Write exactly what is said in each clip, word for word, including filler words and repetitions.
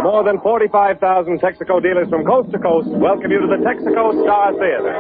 more than forty-five thousand Texaco dealers from coast to coast welcome you to the Texaco Star Theater.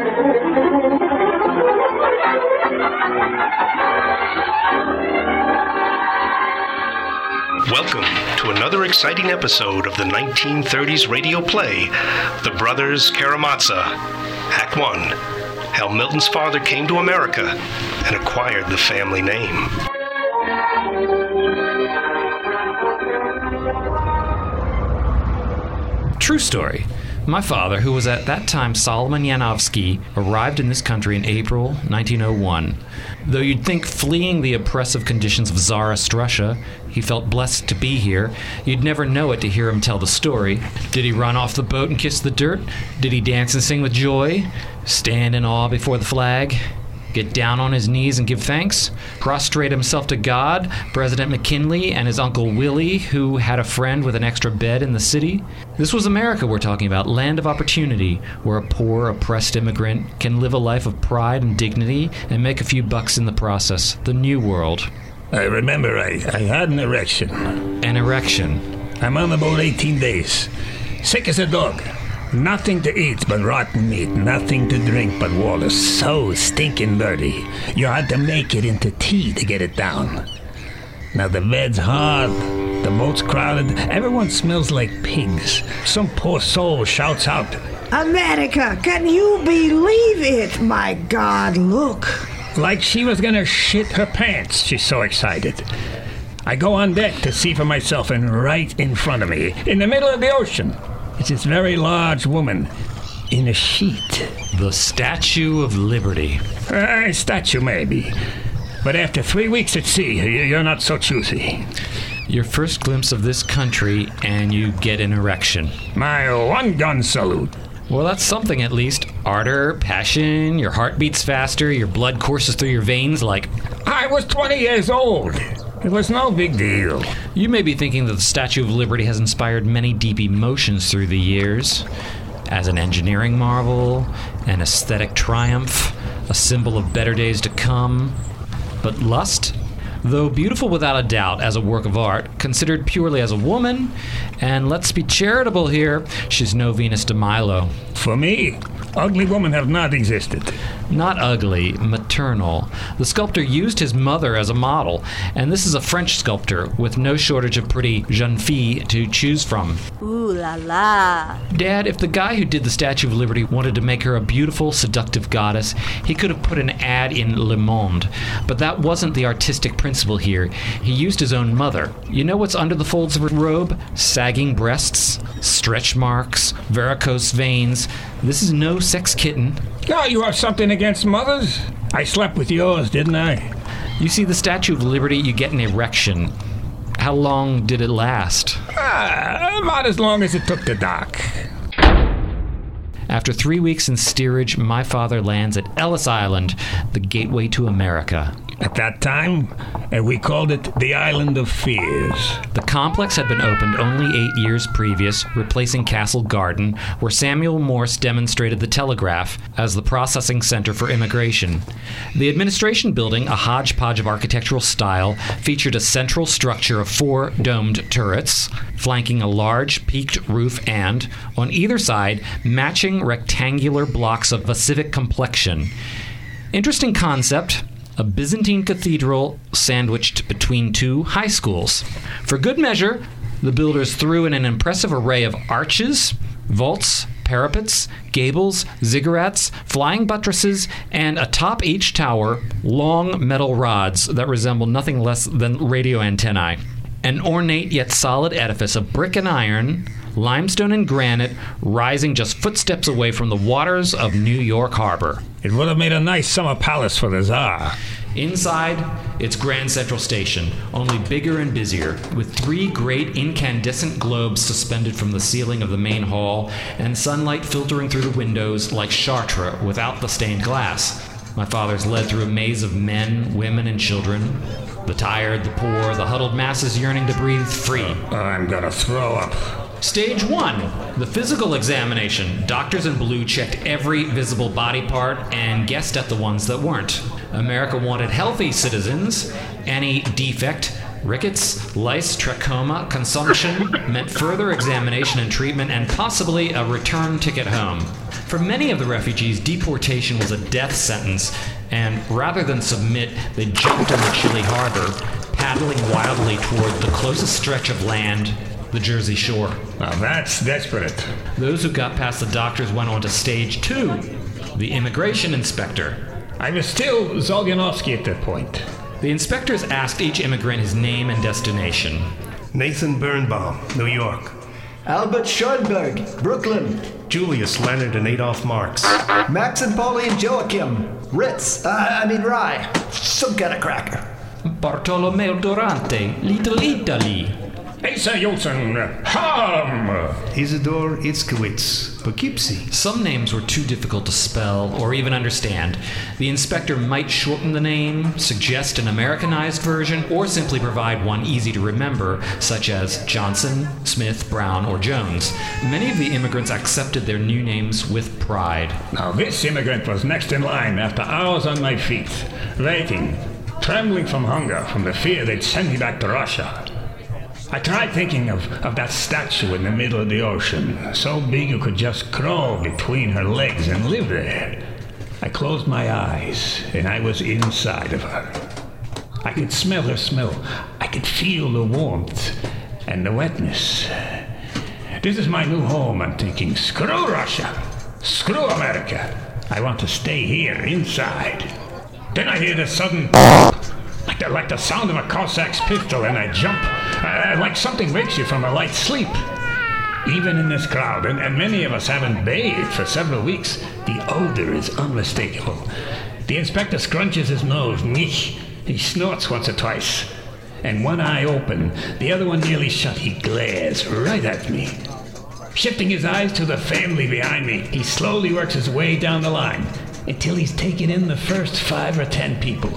Welcome to another exciting episode of the nineteen thirties radio play, The Brothers Karamazov. Act one. How Milton's father came to America and acquired the family name. True story. My father, who was at that time Solomon Yanovsky, arrived in this country in April nineteen oh one. Though you'd think fleeing the oppressive conditions of Tsarist Russia, he felt blessed to be here, you'd never know it to hear him tell the story. Did he run off the boat and kiss the dirt? Did he dance and sing with joy? Stand in awe before the flag? Get down on his knees and give thanks? Prostrate himself to God, President McKinley, and his Uncle Willie, who had a friend with an extra bed in the city? This was America we're talking about, land of opportunity, where a poor, oppressed immigrant can live a life of pride and dignity and make a few bucks in the process. The new world. I remember I, I had an erection. An erection. I'm on about eighteen days. Sick as a dog. Nothing to eat but rotten meat. Nothing to drink but water. So stinking dirty. You had to make it into tea to get it down. Now the bed's hard. The boat's crowded. Everyone smells like pigs. Some poor soul shouts out, America, can you believe it? My God, look. Like she was gonna shit her pants. She's so excited. I go on deck to see for myself, and right in front of me, in the middle of the ocean, it's this very large woman in a sheet. The Statue of Liberty. A uh, statue, maybe. But after three weeks at sea, you're not so choosy. Your first glimpse of this country, and you get an erection. My one-gun salute. Well, that's something at least. Ardor, passion, your heart beats faster, your blood courses through your veins like... I was twenty years old. It was no big deal. You may be thinking that the Statue of Liberty has inspired many deep emotions through the years. As an engineering marvel, an aesthetic triumph, a symbol of better days to come. But lust? Though beautiful without a doubt as a work of art, considered purely as a woman, and let's be charitable here, she's no Venus de Milo. For me, ugly women have not existed. Not ugly, maternal. The sculptor used his mother as a model, and this is a French sculptor with no shortage of pretty jeune filles to choose from. Ooh la la. Dad, if the guy who did the Statue of Liberty wanted to make her a beautiful, seductive goddess, he could have put an ad in Le Monde. But that wasn't the artistic principle here. He used his own mother. You know what's under the folds of her robe? Sagging breasts, stretch marks, varicose veins. This is no sex kitten. Oh, you have something against mothers? I slept with yours, didn't I? You see, the Statue of Liberty, you get an erection. How long did it last? Ah, about as long as it took to dock. After three weeks in steerage, my father lands at Ellis Island, the gateway to America. At that time, uh, we called it the Island of Fears. The complex had been opened only eight years previous, replacing Castle Garden, where Samuel Morse demonstrated the telegraph as the processing center for immigration. The administration building, a hodgepodge of architectural style, featured a central structure of four domed turrets, flanking a large peaked roof and, on either side, matching rectangular blocks of a civic complexion. Interesting concept. A Byzantine cathedral sandwiched between two high schools. For good measure, the builders threw in an impressive array of arches, vaults, parapets, gables, ziggurats, flying buttresses, and atop each tower, long metal rods that resemble nothing less than radio antennae. An ornate yet solid edifice of brick and iron, limestone and granite, rising just footsteps away from the waters of New York Harbor. It would have made a nice summer palace for the Tsar. Inside, it's Grand Central Station, only bigger and busier, with three great incandescent globes suspended from the ceiling of the main hall, and sunlight filtering through the windows like Chartres without the stained glass. My father's led through a maze of men, women, and children. The tired, the poor, the huddled masses yearning to breathe free. I'm gonna throw up. Stage one, the physical examination. Doctors in blue checked every visible body part and guessed at the ones that weren't. America wanted healthy citizens. Any defect Rickets, lice, trachoma, consumption meant further examination and treatment and possibly a return ticket home. For many of the refugees, deportation was a death sentence, and rather than submit, they jumped into Chile Harbor, paddling wildly toward the closest stretch of land, the Jersey Shore. Now that's desperate. Those who got past the doctors went on to stage two, the immigration inspector. I was still Zolganovsky at that point. The inspectors asked each immigrant his name and destination. Nathan Birnbaum, New York. Albert Schoenberg, Brooklyn. Julius Leonard and Adolf Marx. Max and Pauline Joachim, Ritz, uh, I mean Rye, some kind of cracker. Bartolomeo Durante, Little Italy. Asa Yolson, Harlem. Isidore Itzkowitz, Poughkeepsie. Some names were too difficult to spell or even understand. The inspector might shorten the name, suggest an Americanized version, or simply provide one easy to remember, such as Johnson, Smith, Brown, or Jones. Many of the immigrants accepted their new names with pride. Now this immigrant was next in line after hours on my feet, waiting, trembling from hunger, from the fear they'd send me back to Russia. I tried thinking of, of that statue in the middle of the ocean, so big you could just crawl between her legs and live there. I closed my eyes, and I was inside of her. I could smell her smell. I could feel the warmth and the wetness. This is my new home, I'm thinking. Screw Russia. Screw America. I want to stay here, inside. Then I hear the sudden... Like the, like the sound of a Cossack's pistol, and I jump, uh, like something wakes you from a light sleep. Even in this crowd, and, and many of us haven't bathed for several weeks, the odor is unmistakable. The inspector scrunches his nose, he snorts once or twice, and one eye open, the other one nearly shut, he glares right at me. Shifting his eyes to the family behind me, he slowly works his way down the line, until he's taken in the first five or ten people.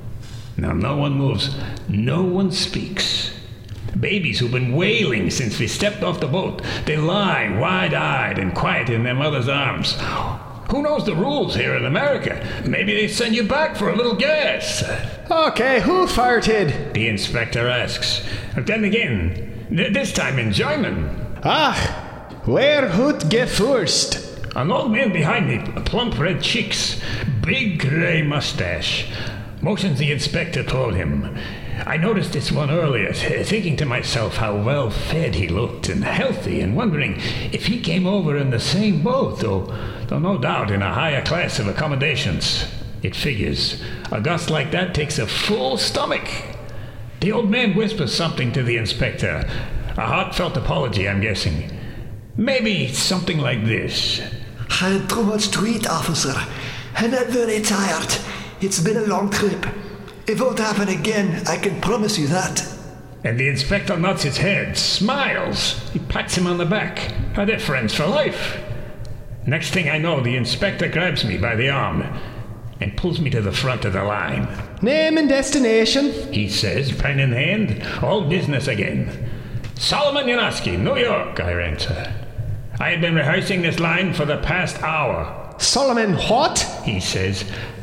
Now no one moves, no one speaks. Babies who've been wailing since we stepped off the boat, they lie wide-eyed and quiet in their mother's arms. Who knows the rules here in America? Maybe they send you back for a little gas. Okay, who farted? The inspector asks. Then again, th- this time in German. Ah, wer hut gefurst? An old man behind me, plump red cheeks, big gray mustache. Motions the inspector toward him. I noticed this one earlier, thinking to myself how well fed he looked and healthy, and wondering if he came over in the same boat, though, though no doubt in a higher class of accommodations. It figures. A gust like that takes a full stomach. The old man whispers something to the inspector. A heartfelt apology, I'm guessing. Maybe something like this. I had too much to eat, officer, and I'm very tired. It's been a long trip. It won't happen again, I can promise you that. And the inspector nods his head, smiles. He pats him on the back. Are they friends for life? Next thing I know, the inspector grabs me by the arm and pulls me to the front of the line. Name and destination, he says, pen in hand. All business again. Solomon Yanowski, New York, I answer. I had been rehearsing this line for the past hour. Solomon what? He says.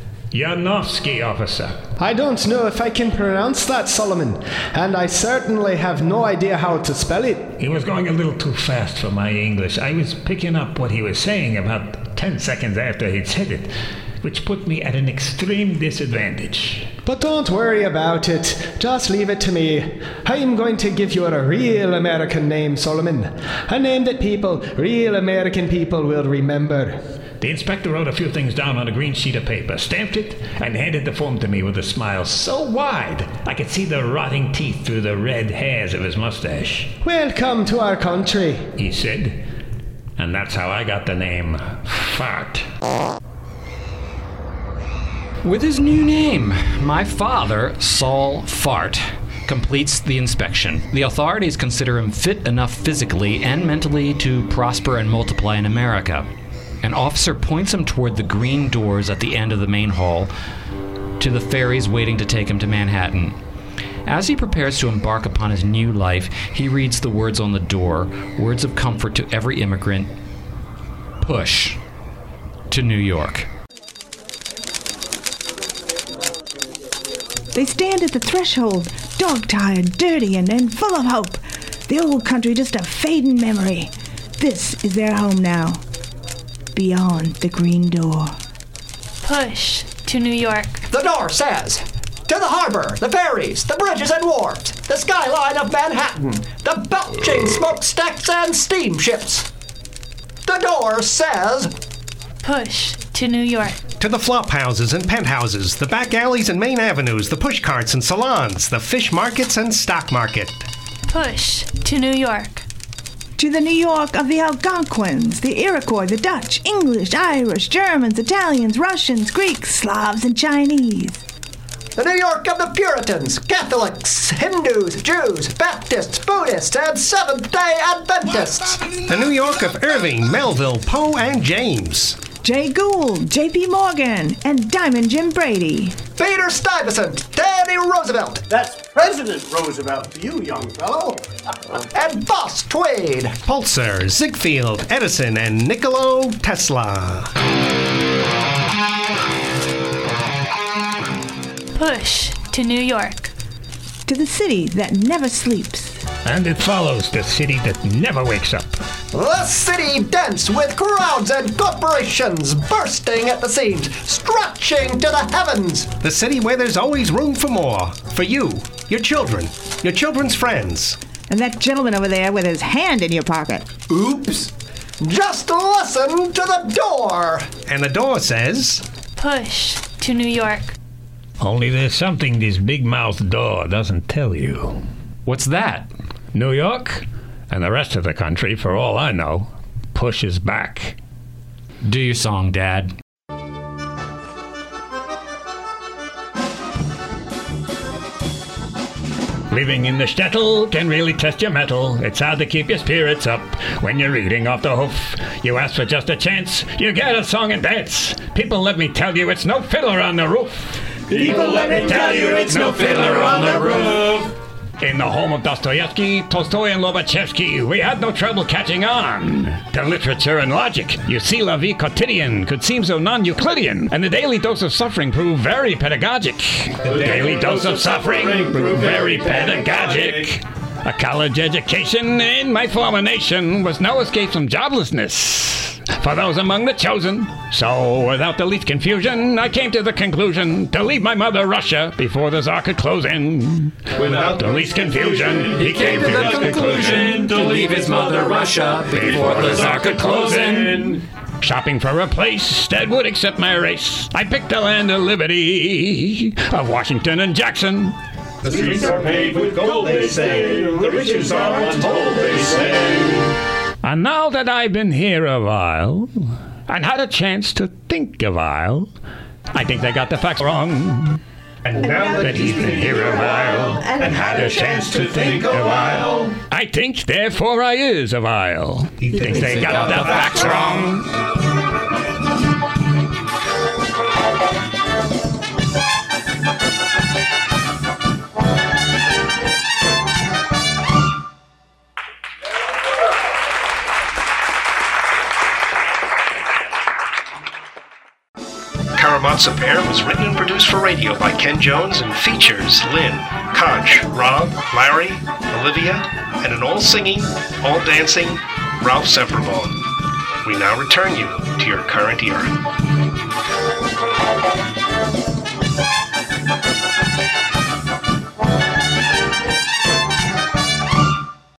Yanowski, officer. I don't know if I can pronounce that, Solomon, and I certainly have no idea how to spell it. He was going a little too fast for my English. I was picking up what he was saying about ten seconds after he'd said it, which put me at an extreme disadvantage. But don't worry about it. Just leave it to me. I'm going to give you a real American name, Solomon. A name that people, real American people, will remember. The inspector wrote a few things down on a green sheet of paper, stamped it, and handed the form to me with a smile so wide I could see the rotting teeth through the red hairs of his mustache. Welcome to our country, he said. And that's how I got the name Fart. With his new name, my father, Saul Fart, completes the inspection. The authorities consider him fit enough physically and mentally to prosper and multiply in America. An officer points him toward the green doors at the end of the main hall to the ferries waiting to take him to Manhattan. As he prepares to embark upon his new life, he reads the words on the door, words of comfort to every immigrant. Push to New York. They stand at the threshold. dog-tired, dirty, and, and full of hope. The old country just a fading memory. This is their home now. Beyond the green door. Push to New York. The door says, to the harbor, the ferries, the bridges and wharves, the skyline of Manhattan, the belching smokestacks and steamships. The door says, push to New York. To the flop houses and penthouses, the back alleys and main avenues, the push carts and salons, the fish markets and stock market. Push to New York. To the New York of the Algonquins, the Iroquois, the Dutch, English, Irish, Germans, Italians, Russians, Greeks, Slavs, and Chinese. The New York of the Puritans, Catholics, Hindus, Jews, Baptists, Buddhists, and Seventh-day Adventists. The New York of Irving, Melville, Poe, and James. Jay Gould, J P. Morgan, and Diamond Jim Brady. Peter Stuyvesant, Teddy Roosevelt. That's President Roosevelt to you, young fellow. And Boss Tweed. Pulsar, Ziegfeld, Edison, and Nikola Tesla. Push to New York. To the city that never sleeps. And it follows the city that never wakes up. The city dense with crowds and corporations bursting at the seams, stretching to the heavens. The city where there's always room for more. For you, your children, your children's friends. And that gentleman over there with his hand in your pocket. Oops. Just listen to the door. And the door says, push to New York. Only there's something this big-mouthed door doesn't tell you. What's that? New York, and the rest of the country, for all I know, pushes back. Do your song, Dad. Living in the shtetl can really test your mettle. It's hard to keep your spirits up when you're reading off the hoof. You ask for just a chance, you get a song and dance. People, let me tell you, it's no fiddler on the roof. People, let me tell you, it's no fiddler on the roof. In the home of Dostoevsky, Tolstoy, and Lobachevsky, we had no trouble catching on to literature and logic. You see, La Vie Quotidienne could seem so non-Euclidean, and the Daily Dose of Suffering proved very pedagogic. The Daily Dose of Suffering proved very pedagogic. A college education in my former nation was no escape from joblessness for those among the chosen. So, without the least confusion, I came to the conclusion to leave my mother Russia before the Tsar could close in. Without the least confusion, he came to the conclusion to leave his mother Russia before the Tsar could close in. Shopping for a place that would accept my race, I picked the land of liberty of Washington and Jackson. The streets are paved with gold, they say. The riches are untold, they say. And now that I've been here a while, and had a chance to think a while, I think they got the facts wrong. And now that he's been here a while, and had a chance to think a while, I think therefore I is a while. He thinks they got the facts wrong. Karamazov Pair was written and produced for radio by Ken Jones and features Lynn, Conch, Rob, Larry, Olivia, and an all-singing, all-dancing Ralph Semperbone. We now return you to your current era.